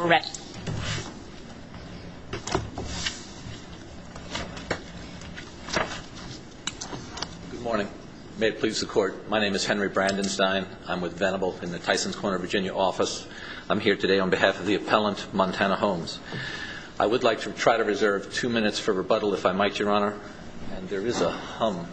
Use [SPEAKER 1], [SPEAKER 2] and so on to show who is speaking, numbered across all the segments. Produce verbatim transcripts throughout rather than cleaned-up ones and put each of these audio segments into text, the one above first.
[SPEAKER 1] We're ready.
[SPEAKER 2] Good morning. May it please the Court. My name is Henry Brandenstein. I'm with Venable in the Tysons Corner, Virginia office. I'm here today on behalf of the appellant, Montana Homes. I would like to try to reserve two minutes for rebuttal, if I might, Your Honor. And there is a hum.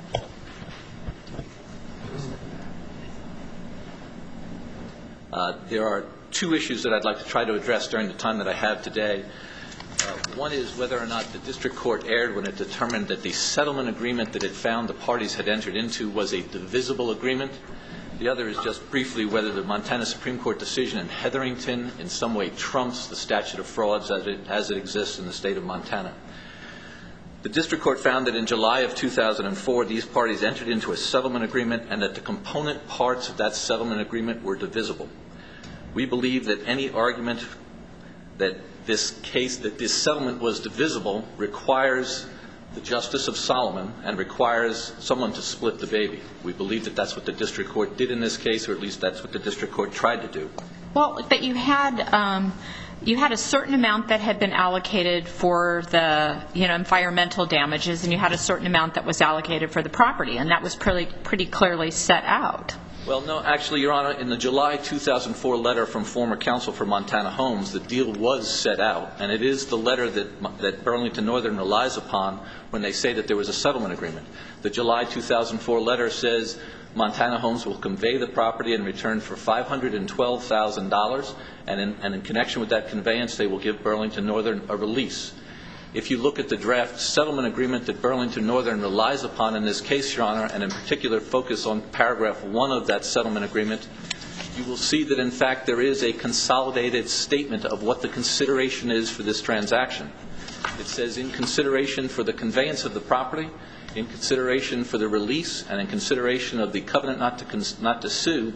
[SPEAKER 2] Uh, there are two issues that I'd like to try to address during the time that I have today. Uh, one is whether or not the district court erred when it determined that the settlement agreement that it found the parties had entered into was a divisible agreement. The other is just briefly whether the Montana Supreme Court decision in Hetherington in some way trumps the statute of frauds as it, as it exists in the state of Montana. The district court found that in July of two thousand four, these parties entered into a settlement agreement and that the component parts of that settlement agreement were divisible. We believe that any argument that this case, that this settlement was divisible, requires the Justice of Solomon and requires someone to split the baby. We believe that that's what the district court did in this case, or at least that's what the district court tried to do.
[SPEAKER 1] Well, but you had um, you had a certain amount that had been allocated for the you know environmental damages, and you had a certain amount that was allocated for the property, and that was pretty pretty clearly set out.
[SPEAKER 2] Well, no, actually, Your Honor, in the July two thousand four letter from former counsel for Montana Homes, the deal was set out, and it is the letter that that Burlington Northern relies upon when they say that there was a settlement agreement. The July two thousand four letter says Montana Homes will convey the property in return for five hundred twelve thousand dollars, and in, and in connection with that conveyance, they will give Burlington Northern a release. If you look at the draft settlement agreement that Burlington Northern relies upon in this case, Your Honor, and in particular focus on paragraph one of that settlement agreement, you will see that, in fact, there is a consolidated statement of what the consideration is for this transaction. It says, in consideration for the conveyance of the property, in consideration for the release, and in consideration of the covenant not to, cons- not to sue,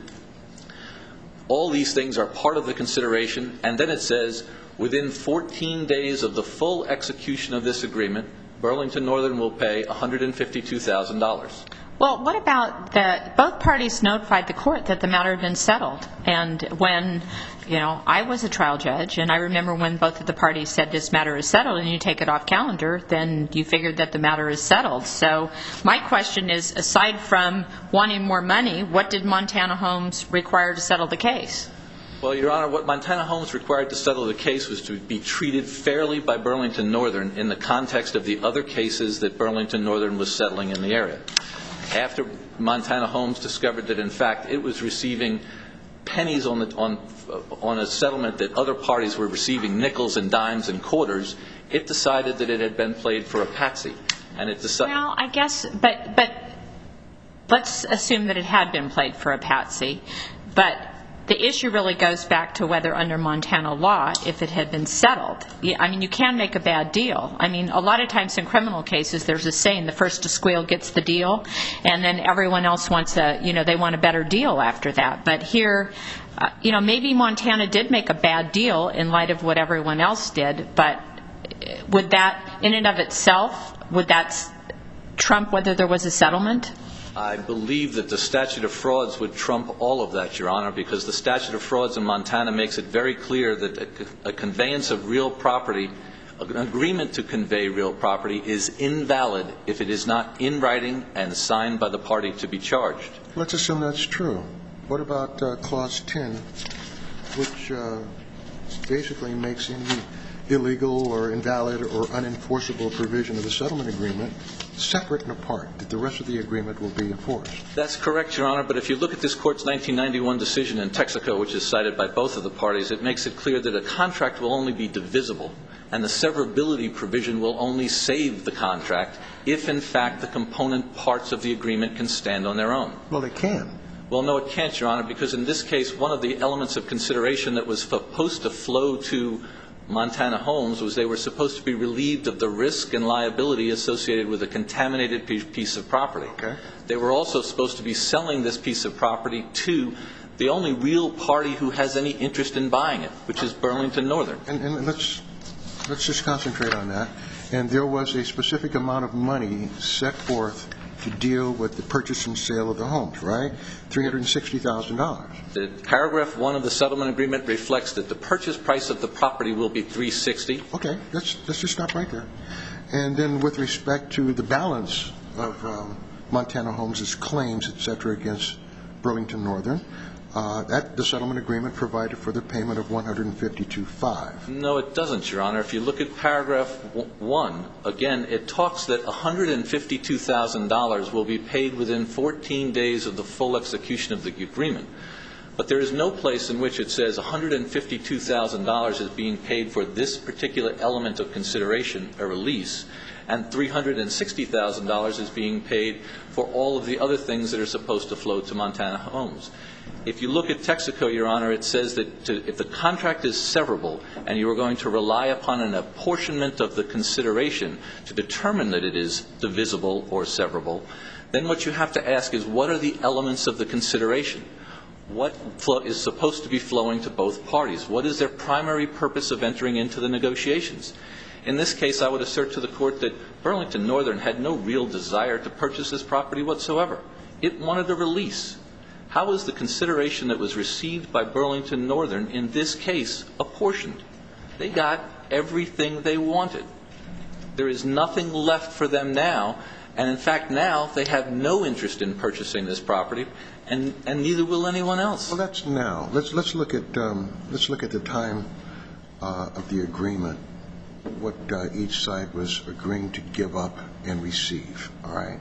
[SPEAKER 2] all these things are part of the consideration, and then it says, within fourteen days of the full execution of this agreement, Burlington Northern will pay one hundred fifty-two thousand dollars.
[SPEAKER 1] Well, what about that both parties notified the court that the matter had been settled? And when, you know, I was a trial judge, and I remember when both of the parties said this matter is settled and you take it off calendar, then you figured that the matter is settled. So my question is, aside from wanting more money, what did Montana Homes require to settle the case?
[SPEAKER 2] Well, Your Honor, what Montana Homes required to settle the case was to be treated fairly by Burlington Northern in the context of the other cases that Burlington Northern was settling in the area. After Montana Homes discovered that, in fact, it was receiving pennies on, the, on, on a settlement that other parties were receiving nickels and dimes and quarters, it decided that it had been played for a patsy. And it decided...
[SPEAKER 1] Well, I guess, but, but let's assume that it had been played for a patsy. But the issue really goes back to whether under Montana law, if it had been settled. I mean, you can make a bad deal. I mean, a lot of times in criminal cases, there's a saying, the first to squeal gets the deal, and then everyone else wants a, you know, they want a better deal after that. But here, uh, you know, maybe Montana did make a bad deal in light of what everyone else did, but would that, in and of itself, would that trump whether there was a settlement?
[SPEAKER 2] I believe that the statute of frauds would trump all of that, Your Honor, because the statute of frauds in Montana makes it very clear that a, a conveyance of real property, an agreement to convey real property, is invalid if it is not in writing and signed by the party to be charged.
[SPEAKER 3] Let's assume that's true. What about uh, Clause ten, which uh, basically makes any illegal or invalid or unenforceable provision of the settlement agreement separate and apart, that the rest of the agreement will be enforced?
[SPEAKER 2] That's correct, Your Honor, but if you look at this Court's nineteen ninety-one decision in Texaco, which is cited by both of the parties, it makes it clear that a contract will only be divisible, and the severability provision will only save the contract if, in fact, the component parts of the agreement can stand on their own.
[SPEAKER 3] Well, it can.
[SPEAKER 2] Well, no, it can't, Your Honor, because in this case, one of the elements of consideration that was supposed to flow to Montana Homes was they were supposed to be relieved of the risk and liability associated with a contaminated piece of property.
[SPEAKER 3] Okay.
[SPEAKER 2] They were also supposed to be selling this piece of property to the only real party who has any interest in buying it, which is Burlington Northern.
[SPEAKER 3] And, and let's let's just concentrate on that. And there was a specific amount of money set forth to deal with the purchase and sale of the homes, right? three hundred sixty thousand dollars.
[SPEAKER 2] The paragraph one of the settlement agreement reflects that the purchase price of the property will be three hundred sixty thousand dollars.
[SPEAKER 3] Okay, let's, let's just stop right there. And then with respect to the balance of um, Montana Homes' claims, et cetera, against Burlington Northern, Uh, that the settlement agreement provided for the payment of one hundred fifty-two thousand five hundred dollars.
[SPEAKER 2] No, it doesn't, Your Honor. If you look at paragraph one, again, it talks that one hundred fifty-two thousand dollars will be paid within fourteen days of the full execution of the agreement. But there is no place in which it says one hundred fifty-two thousand dollars is being paid for this particular element of consideration, a release, and three hundred sixty thousand dollars is being paid for all of the other things that are supposed to flow to Montana Homes. If you look at Texaco, Your Honor, it says that to, if the contract is severable and you are going to rely upon an apportionment of the consideration to determine that it is divisible or severable, then what you have to ask is what are the elements of the consideration? What flow is supposed to be flowing to both parties? What is their primary purpose of entering into the negotiations? In this case, I would assert to the court that Burlington Northern had no real desire to purchase this property whatsoever. It wanted a release. How is the consideration that was received by Burlington Northern in this case apportioned? They got everything they wanted. There is nothing left for them now, and in fact now they have no interest in purchasing this property, and, and neither will anyone else.
[SPEAKER 3] Well, that's now. Let's let's look at um, let's look at the time uh, of the agreement, what uh, each side was agreeing to give up and receive. All right.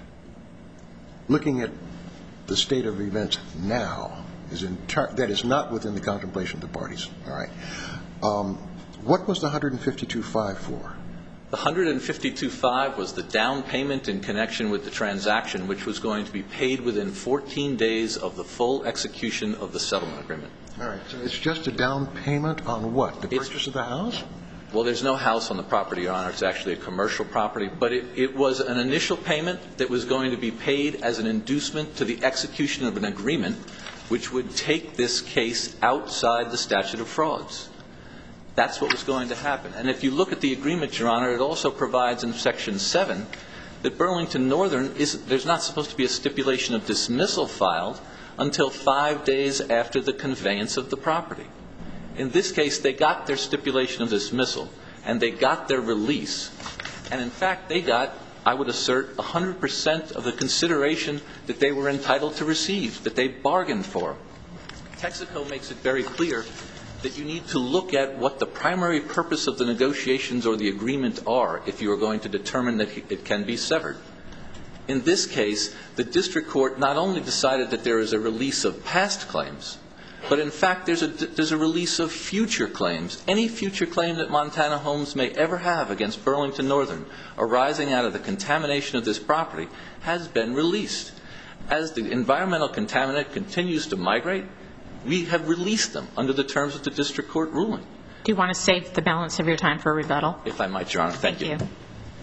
[SPEAKER 3] Looking at the state of events now is entire, that is not within the contemplation of the parties. All right. Um, what was the one hundred fifty-two thousand five hundred for?
[SPEAKER 2] The one hundred fifty-two thousand five hundred was the down payment in connection with the transaction, which was going to be paid within fourteen days of the full execution of the settlement agreement.
[SPEAKER 3] All right. So it's just a down payment on what? The purchase it's, of the house?
[SPEAKER 2] Well, there's no house on the property, Your Honor. It's actually a commercial property. But it, it was an initial payment that was going to be paid as an inducement to the execution of an agreement which would take this case outside the statute of frauds. That's what was going to happen. And if you look at the agreement, Your Honor, it also provides in Section seven that Burlington Northern, is, there's not supposed to be a stipulation of dismissal filed until five days after the conveyance of the property. In this case, they got their stipulation of dismissal, and they got their release. And in fact, they got, I would assert, one hundred percent of the consideration that they were entitled to receive, that they bargained for. Texaco makes it very clear that you need to look at what the primary purpose of the negotiations or the agreement are if you are going to determine that it can be severed. In this case, the district court not only decided that there is a release of past claims, but in fact there's a, there's a release of future claims. Any future claim that Montana Homes may ever have against Burlington Northern arising out of the contamination of this property has been released. As the environmental contaminant continues to migrate, we have released them under the terms of the district court ruling.
[SPEAKER 1] Do you want to save the balance of your time for rebuttal?
[SPEAKER 2] If I might, Your Honor. Thank,
[SPEAKER 1] Thank you.
[SPEAKER 2] you.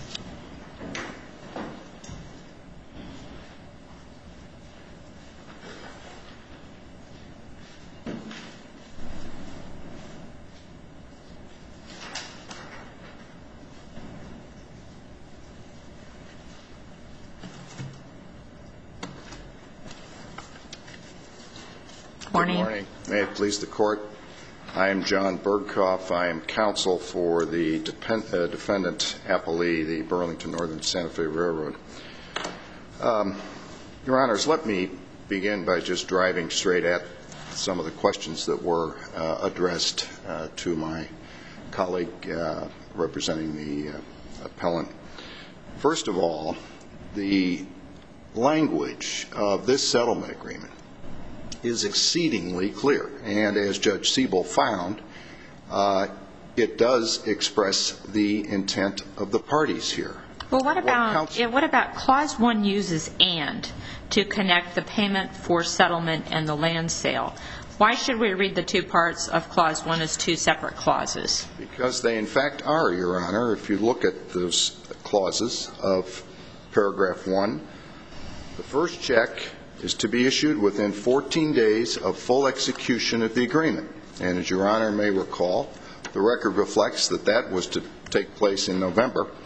[SPEAKER 1] Morning.
[SPEAKER 4] Good morning. May it please the court. I am John Berghoff. I am counsel for the depend, uh, defendant appellee, the Burlington Northern Santa Fe Railroad. Um, Your Honors, let me begin by just driving straight at some of the questions that were uh, addressed uh, to my colleague uh, representing the uh, appellant. First of all, the language of this settlement agreement is exceedingly clear, and as Judge Siebel found, uh, it does express the intent of the parties here.
[SPEAKER 1] Well, what about
[SPEAKER 4] what,
[SPEAKER 1] yeah, what about Clause one uses "and" to connect the payment for settlement and the land sale? Why should we read the two parts of Clause one as two separate clauses?
[SPEAKER 4] Because they in fact are, Your Honor. If you look at those clauses of paragraph one, the first check is to be issued within fourteen days of full execution of the agreement. And as Your Honor may recall, the record reflects that that was to take place in November.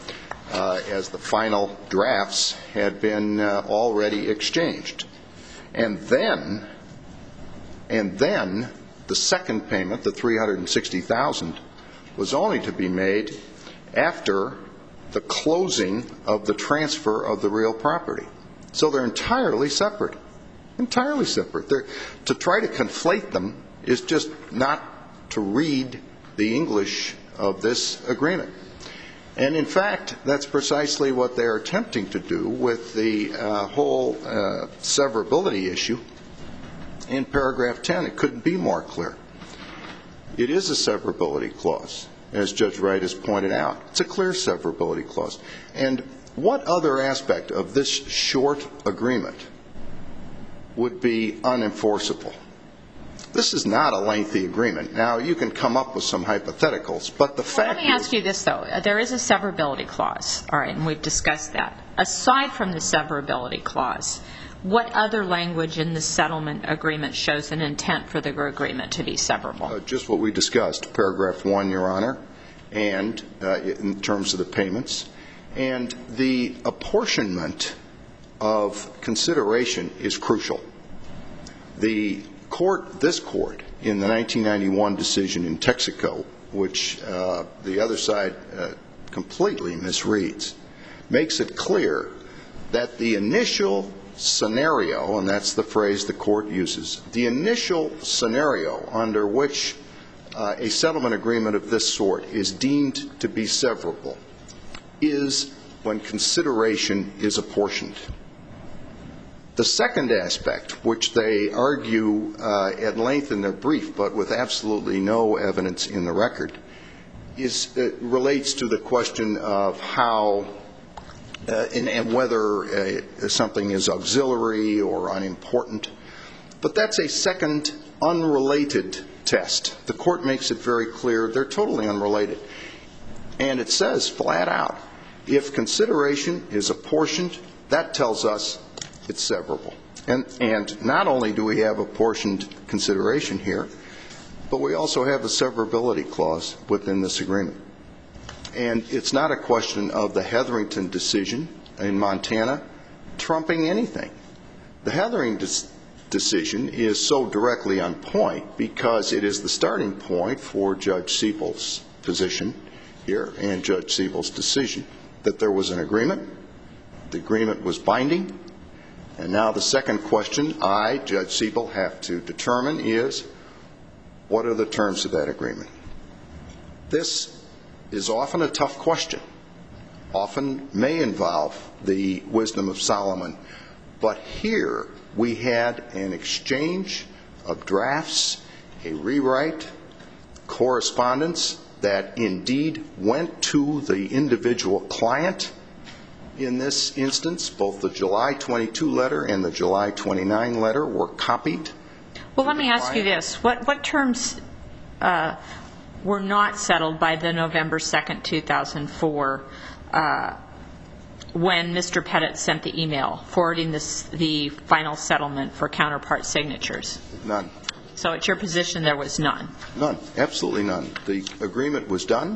[SPEAKER 4] uh, as the final drafts had been uh, already exchanged. And then, and then the second payment, the three hundred sixty thousand dollars, was only to be made after the closing of the transfer of the real property. So they're entirely separate, entirely separate. They're, to try to conflate them is just not to read the English of this agreement. And in fact, that's precisely what they're attempting to do with the uh, whole uh, severability issue in paragraph ten. It couldn't be more clear. It is a severability clause, as Judge Wright has pointed out. It's a clear severability clause. And what other aspect of this short agreement would be unenforceable? This is not a lengthy agreement. Now, you can come up with some hypotheticals, but the fact is...
[SPEAKER 1] Let me ask you this, though. There is a severability clause, all right, and we've discussed that. Aside from the severability clause, what other language in the settlement agreement shows an intent for the agreement to be severable?
[SPEAKER 4] Uh, just what we discussed, paragraph one, Your Honor, and uh, in terms of the payments. And the apportionment of consideration is crucial. The court, this court, in the nineteen ninety-one decision in Texaco, which uh, the other side uh, completely misreads, makes it clear that the initial scenario, and that's the phrase the court uses, the initial scenario under which uh, a settlement agreement of this sort is deemed to be severable is when consideration is apportioned. The second aspect, which they argue uh, at length in their brief, but with absolutely no evidence in the record, is uh, relates to the question of how uh, and, and whether uh, something is auxiliary or unimportant. But that's a second unrelated test. The court makes it very clear they're totally unrelated. And it says flat out, if consideration is apportioned, that tells us it's severable. And, and not only do we have apportioned consideration here, but we also have a severability clause within this agreement. And it's not a question of the Hetherington decision in Montana trumping anything. The Hetherington decision is so directly on point because it is the starting point for Judge Siebel's position here and Judge Siebel's decision that there was an agreement, the agreement was binding, and now the second question I, Judge Siebel, have to determine is, what are the terms of that agreement? This is often a tough question, often may involve the wisdom of Solomon, but here we had an exchange of drafts, a rewrite, correspondence that indeed went to the individual client. In this instance, both the July twenty-two letter and the July twenty-nine letter were copied.
[SPEAKER 1] Well, let me ask you this. What, what terms uh, were not settled by the November second, two thousand four, uh, when Mister Pettit sent the email forwarding this, the final settlement for counterpart signatures?
[SPEAKER 4] None.
[SPEAKER 1] So it's your position there was none? None.
[SPEAKER 4] Absolutely none. The agreement was done.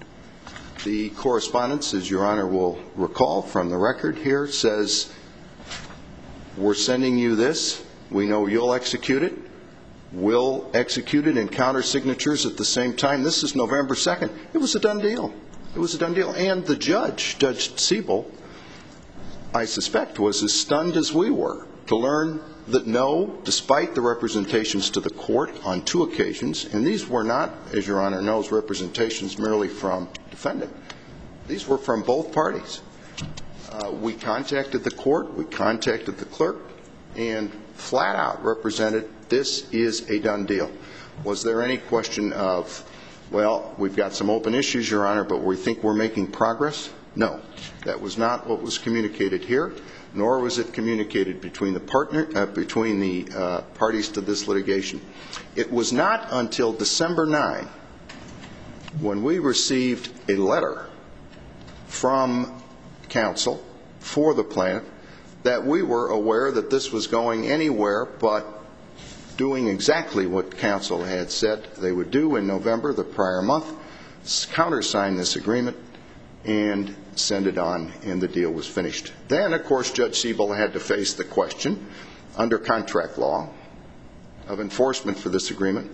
[SPEAKER 4] The correspondence, as Your Honor will recall from the record here, says, we're sending you this. We know you'll execute it. We'll execute it in counter signatures at the same time. This is November second. It was a done deal. It was a done deal. And the judge, Judge Siebel, I suspect, was as stunned as we were to learn that no, despite the representations to the court on two occasions, and these were not, as Your Honor knows, representations merely from defendant. These were from both parties. Uh, we contacted the court, we contacted the clerk, and flat out represented this is a done deal. Was there any question of, well, we've got some open issues, Your Honor, but we think we're making progress? No. That was not what was communicated here, nor was it communicated between the partner, uh, between the uh, parties to this litigation. It was not until December ninth when we received a letter from counsel for the plaintiff that we were aware that this was going anywhere but doing exactly what counsel had said they would do in November, the prior month, countersign this agreement, and send it on, and the deal was finished. Then, of course, Judge Siebel had to face the question, under contract law, of enforcement for this agreement.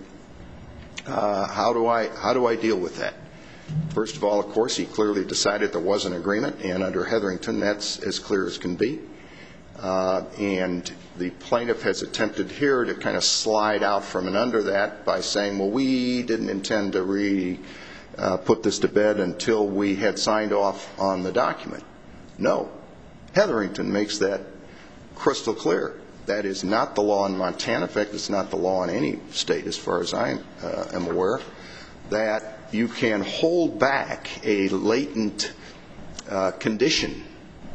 [SPEAKER 4] Uh, how do I how do I deal with that? First of all, of course, he clearly decided there was an agreement, and under Hetherington, that's as clear as can be. Uh, and the plaintiff has attempted here to kind of slide out from and under that by saying, well, we didn't intend to re uh, put this to bed until we had signed off on the document. No. Hetherington makes that crystal clear. That is not the law in Montana. In fact, it's not the law in any state, as far as I uh, am aware, that you can hold back a latent uh, condition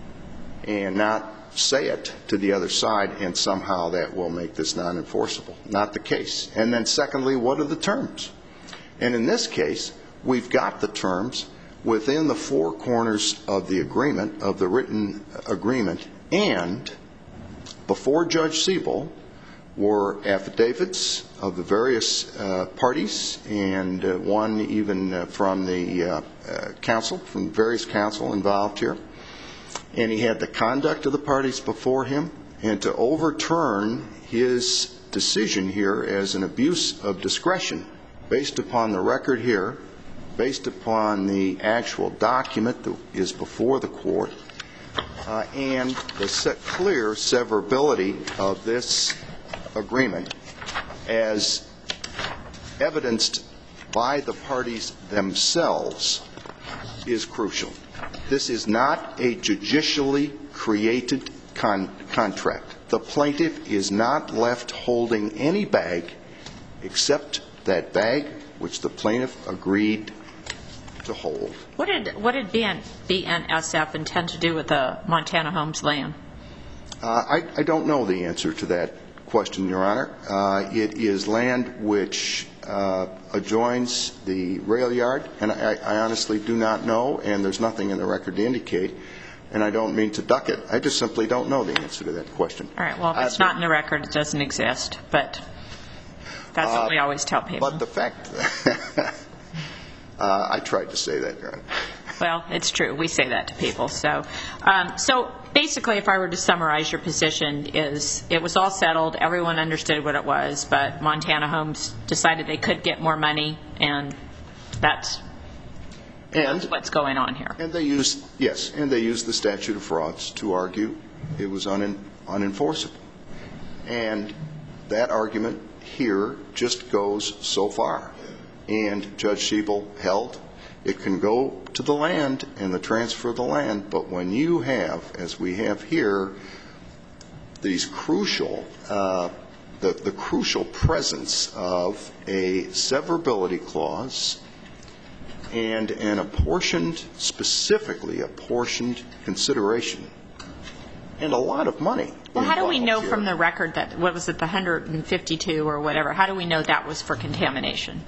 [SPEAKER 4] and not say it to the other side, and somehow that will make this non-enforceable. Not the case. And then secondly, what are the terms? And in this case, we've got the terms within the four corners of the agreement, of the written agreement, and before Judge Siebel were affidavits of the various uh, parties, and uh, one even uh, from the uh, uh, council, from various council involved here. And he had the conduct of the parties before him, and to overturn his decision here as an abuse of discretion based upon the record here, based upon the actual document that is before the court, uh, and the set clear severability of this agreement as evidenced by the parties themselves is crucial. This is not a judicially created con contract. The plaintiff is not left holding any bag except that bag which the plaintiff agreed to hold.
[SPEAKER 1] What did what did B N S F intend to do with the Montana Homes land?
[SPEAKER 4] Uh, I, I don't know the answer to that question, Your Honor. Uh, it is land which uh, adjoins the rail yard, and I, I honestly do not know, and there's nothing in the record to indicate, and I don't mean to duck it. I just simply don't know the answer to that question.
[SPEAKER 1] All right, well, if it's
[SPEAKER 4] uh,
[SPEAKER 1] not in the record, it doesn't exist, but that's what
[SPEAKER 4] uh,
[SPEAKER 1] we always tell people.
[SPEAKER 4] But the fact, uh, I tried to say that, Your Honor.
[SPEAKER 1] Well, it's true. We say that to people. So, um, so basically, if I were to summarize your position, is it was all settled, everyone understood what it was, but Montana Homes decided they could get more money, and that's,
[SPEAKER 4] and,
[SPEAKER 1] that's what's going on here.
[SPEAKER 4] And they used, yes, and they used the statute of frauds to argue it was un, unenforceable. And that argument here just goes so far. And Judge Siebel held it can go to the land and the transfer of the land, but when you have, as we have here, these crucial, uh, the, the crucial presence of a severability clause and an apportioned, specifically apportioned consideration, and a lot of money.
[SPEAKER 1] Well, how do we know
[SPEAKER 4] here.
[SPEAKER 1] from the record that, what was it, the one hundred fifty-two or whatever, how do we know that was for contamination?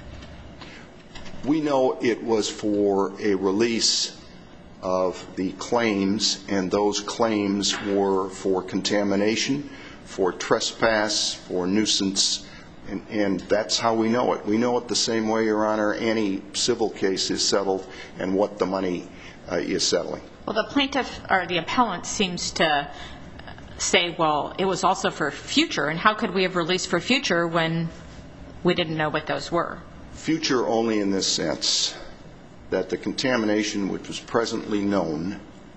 [SPEAKER 4] We know it was for a release of the claims, and those claims were for contamination, for trespass, for nuisance, and, and that's how we know it. We know it the same way, Your Honor, any civil case is settled and what the money uh, is settling.
[SPEAKER 1] Well, the plaintiff, or the appellant, seems to say, well, it was also for future, and how could we have released for future when we didn't know what those were?
[SPEAKER 4] Future only in this sense, that the contamination which was presently known,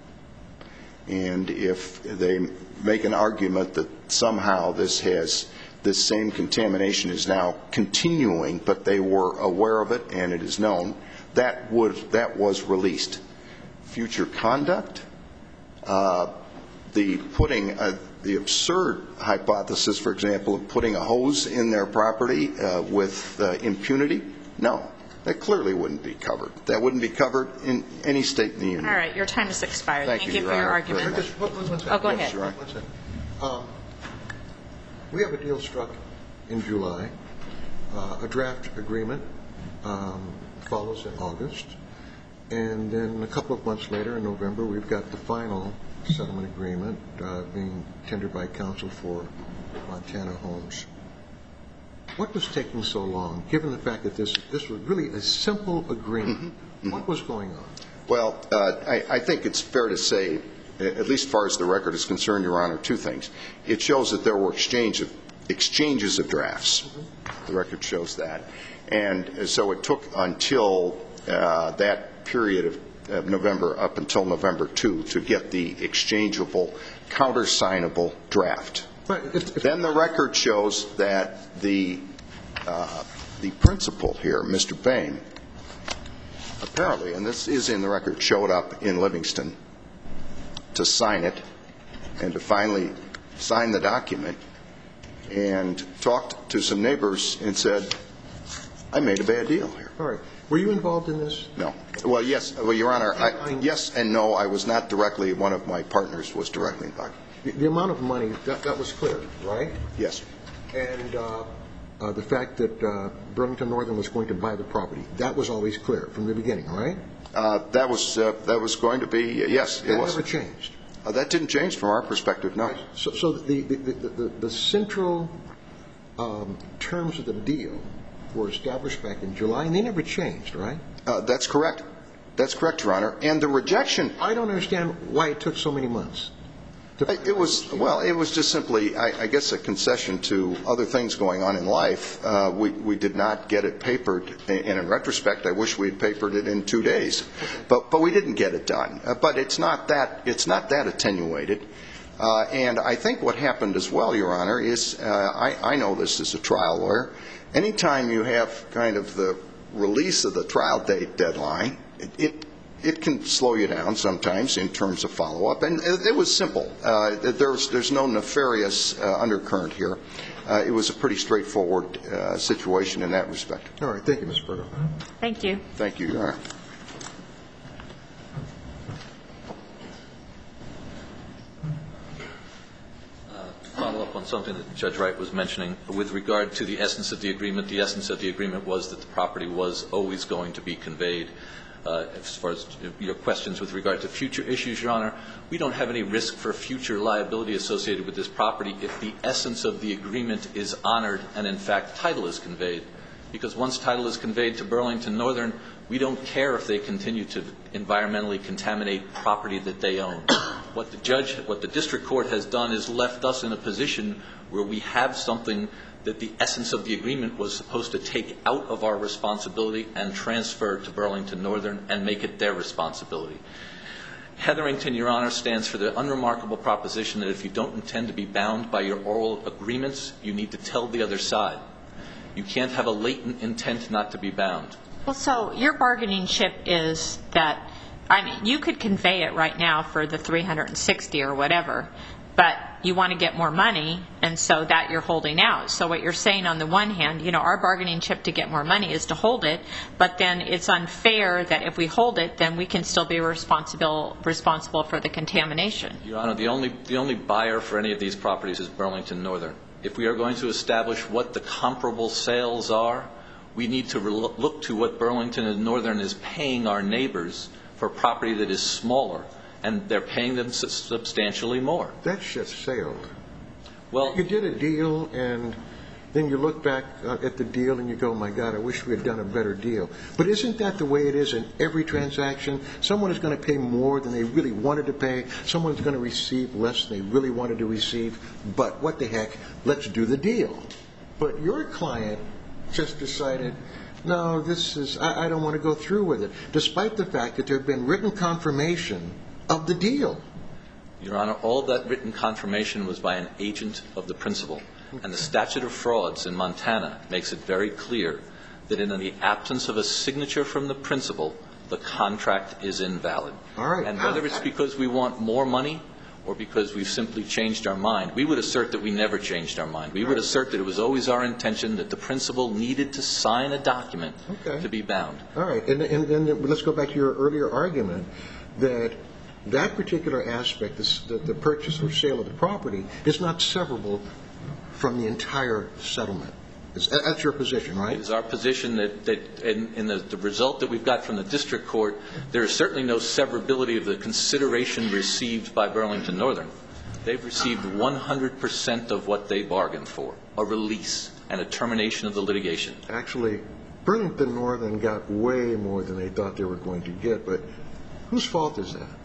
[SPEAKER 4] and if they make an argument that somehow this has, this same contamination is now continuing, but they were aware of it and it is known, that would, that was released. Future conduct, uh, the putting, uh, the absurd hypothesis, for example, of putting a hose in their property uh, with uh, impunity, no, that clearly wouldn't be covered. That wouldn't be covered in any state in the union.
[SPEAKER 1] All right, your time has expired.
[SPEAKER 4] Thank
[SPEAKER 1] Thank,
[SPEAKER 4] you,
[SPEAKER 1] you,
[SPEAKER 4] Your
[SPEAKER 1] for your
[SPEAKER 4] Honor,
[SPEAKER 1] argument.
[SPEAKER 4] very
[SPEAKER 3] Just one- one second.
[SPEAKER 1] Oh, go
[SPEAKER 3] Yes,
[SPEAKER 1] ahead.
[SPEAKER 4] Your Honor.
[SPEAKER 3] One second. Um, we have a deal struck in July. Uh, a draft agreement um, follows in August. And then a couple of months later, in November, we've got the final settlement agreement uh, being tendered by counsel for Montana Homes. What was taking so long, given the fact that this this was really a simple agreement? Mm-hmm. Mm-hmm. What was going on?
[SPEAKER 4] Well, uh, I, I think it's fair to say, at least as far as the record is concerned, Your Honor, two things. It shows that there were exchange of, exchanges of drafts. Mm-hmm. The record shows that. And so it took until uh, that period of, of November, up until November second, to get the exchangeable, countersignable draft.
[SPEAKER 3] But if, if
[SPEAKER 4] then the record shows that the, uh, the principal here, Mister Bain, apparently, and this is in the record, showed up in Livingston to sign it and to finally sign the document and talked to some neighbors and said, I made a bad deal here.
[SPEAKER 3] All right. Were you involved in this?
[SPEAKER 4] No. Well, yes. Well, Your Honor, I, yes and no. I was not directly. One of my partners was directly involved.
[SPEAKER 3] The, the amount of money, that, that was clear, right?
[SPEAKER 4] Yes.
[SPEAKER 3] And uh, uh, the fact that uh, Burlington Northern was going to buy the property, that was always clear from the beginning, right?
[SPEAKER 4] Uh, that was uh, that was going to be, uh, yes, it
[SPEAKER 3] that
[SPEAKER 4] was.
[SPEAKER 3] That never changed?
[SPEAKER 4] Uh, that didn't change from our perspective, no.
[SPEAKER 3] So, so the, the, the, the, the central um, terms of the deal were established back in July, and they never changed, right?
[SPEAKER 4] Uh, that's correct. That's correct, Your Honor. And the rejection...
[SPEAKER 3] I don't understand why it took so many months. To
[SPEAKER 4] it was, well, it was just simply, I, I guess, a concession to other things going on in life. Uh, we, we did not get it papered, and in retrospect, I wish we had papered it in two days. But, but we didn't get it done. Uh, but it's not that, it's not that attenuated. Uh, and I think what happened as well, Your Honor, is, uh, I, I know this as a trial lawyer, anytime you have kind of the release of the trial date deadline, it, it it can slow you down sometimes in terms of follow-up. And it, it was simple. Uh, there's, there's no nefarious uh, undercurrent here. Uh, it was a pretty straightforward uh, situation in that respect.
[SPEAKER 3] All right. Thank you, Mister Berger.
[SPEAKER 1] Thank you.
[SPEAKER 4] Thank you, Your Honor.
[SPEAKER 2] Follow up on something that Judge Wright was mentioning. With regard to the essence of the agreement, the essence of the agreement was that the property was always going to be conveyed. Uh, as far as your questions with regard to future issues, Your Honor, we don't have any risk for future liability associated with this property if the essence of the agreement is honored and, in fact, title is conveyed. Because once title is conveyed to Burlington Northern, we don't care if they continue to environmentally contaminate property that they own. What the judge, what the district court has done is left us in a position where we have something that the essence of the agreement was supposed to take out of our responsibility and transfer to Burlington Northern and make it their responsibility. Hetherington, Your Honor, stands for the unremarkable proposition that if you don't intend to be bound by your oral agreements, you need to tell the other side. You can't have a latent intent not to be bound.
[SPEAKER 1] Well, so your bargaining chip is that, I mean, you could convey it right now for the three hundred sixty or whatever, but you want to get more money, and so that you're holding out. So what you're saying on the one hand, you know, our bargaining chip to get more money is to hold it, but then it's unfair that if we hold it, then we can still be responsible responsible for the contamination.
[SPEAKER 2] Your Honor, the only the only buyer for any of these properties is Burlington Northern. If we are going to establish what the comparable sales are, we need to look to what Burlington and Northern is paying our neighbors for property that is smaller, and they're paying them substantially more.
[SPEAKER 3] That ship sailed.
[SPEAKER 2] Well,
[SPEAKER 3] you did a deal, and then you look back at the deal and you go, my God, I wish we had done a better deal. But isn't that the way it is in every transaction? Someone is going to pay more than they really wanted to pay. Someone's going to receive less than they really wanted to receive. But what the heck, let's do the deal. But your client just decided, no, this is, I, I don't want to go through with it, despite the fact that there had been written confirmation of the deal.
[SPEAKER 2] Your Honor, all that written confirmation was by an agent of the principal. And the statute of frauds in Montana makes it very clear that in the absence of a signature from the principal, the contract is invalid.
[SPEAKER 3] All right.
[SPEAKER 2] And whether it's because we want more money or because we've simply changed our mind, we would assert that we never changed our mind. We would assert that it was always our intention that the principal needed to sign a document
[SPEAKER 3] okay.
[SPEAKER 2] to be bound.
[SPEAKER 3] All right. And, and, and let's go back to your earlier argument that that particular aspect, this, the, the purchase or sale of the property, is not severable from the entire settlement. Is, that's your position, right?
[SPEAKER 2] It is our position that, that in, in the, the result that we've got from the district court, there is certainly no severability of the consideration received by Burlington Northern. They've received one hundred percent of what they bargained for, a release and a termination of the litigation.
[SPEAKER 3] Actually, Burlington Northern got way more than they thought they were going to get, but Whose fault is that?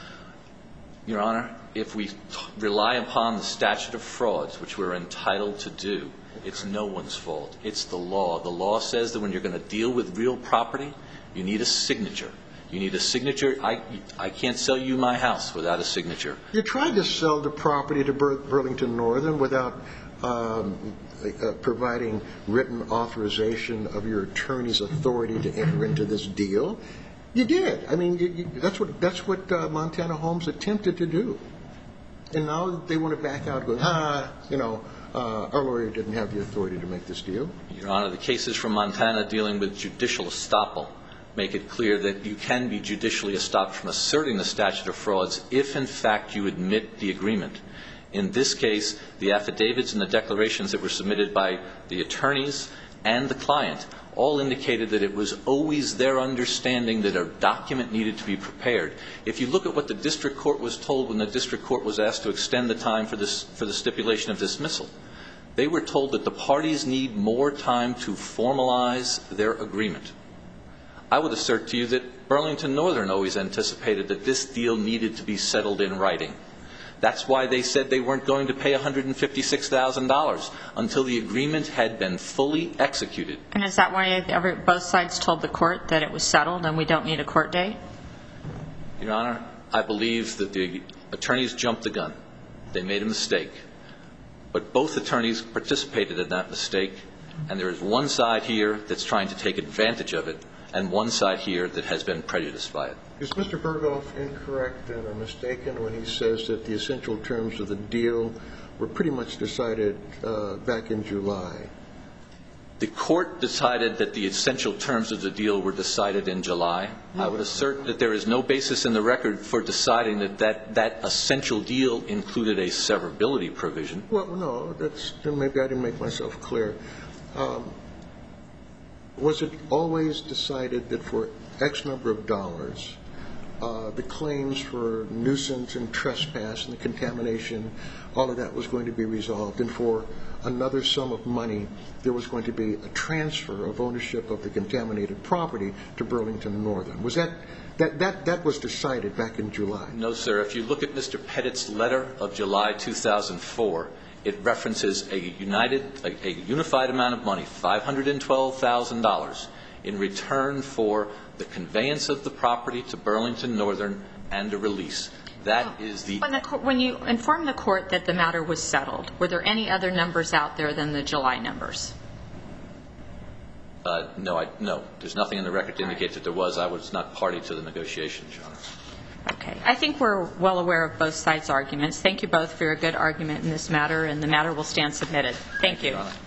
[SPEAKER 2] Your Honor, if we t- rely upon the statute of frauds, which we're entitled to do, it's no one's fault. It's the law. The law says that when you're going to deal with real property, you need a signature. You need a signature. I, I can't sell you my house without a signature.
[SPEAKER 3] You tried to sell the property to Bur- Burlington Northern without um, uh, providing written authorization of your attorney's authority to enter into this deal. You did. I mean, you, you, that's what that's what uh, Montana Homes attempted to do. And now they want to back out, going, ah, you know, uh, our lawyer didn't have the authority to make this deal.
[SPEAKER 2] Your Honor, the cases from Montana dealing with judicial estoppel make it clear that you can be judicially estopped from asserting the statute of frauds if, in fact, you admit the agreement. In this case, the affidavits and the declarations that were submitted by the attorneys and the client all indicated that it was always their understanding that a document needed to be prepared. If you look at what the district court was told when the district court was asked to extend the time for this for the stipulation of dismissal, they were told that the parties need more time to formalize their agreement. I would assert to you that Burlington Northern always anticipated that this deal needed to be settled in writing. That's why they said they weren't going to pay one hundred fifty-six thousand dollars until the agreement had been fully executed.
[SPEAKER 1] And is that why every, both sides told the court that it was settled and we don't need a court date?
[SPEAKER 2] Your Honor, I believe that the attorneys jumped the gun. They made a mistake. But both attorneys participated in that mistake, and there is one side here that's trying to take advantage of it, and one side here that has been prejudiced by it.
[SPEAKER 3] Is Mister Berghoff incorrect and or mistaken when he says that the essential terms of the deal were pretty much decided uh, back in July?
[SPEAKER 2] The court decided that the essential terms of the deal were decided in July. I would assert that there is no basis in the record for deciding that that, that essential deal included a severability provision.
[SPEAKER 3] Well, no, that's, then maybe I didn't make myself clear. Um, was it always decided that for X number of dollars, uh, the claims for nuisance and trespass and the contamination, all of that was going to be resolved, and for another sum of money, there was going to be a transfer of ownership of the contaminated property to Burlington Northern? Was that, that, that, that was decided back in July?
[SPEAKER 2] No, sir. If you look at Mister Pettit's letter of July two thousand four, it references a united, a, a unified amount of money, five hundred twelve thousand dollars, in return for the conveyance of the property to Burlington Northern and a release. That is the...
[SPEAKER 1] When, the, when you informed the court that the matter was settled, were there any other numbers out there than the July numbers?
[SPEAKER 2] Uh, no, I, no. There's nothing in the record to indicate that there was. I was not party to the negotiations, Your Honor.
[SPEAKER 1] Okay. I think we're well aware of both sides' arguments. Thank you both for a good argument in this matter, and the matter will stand submitted. Thank, Thank you.
[SPEAKER 2] Your Honor.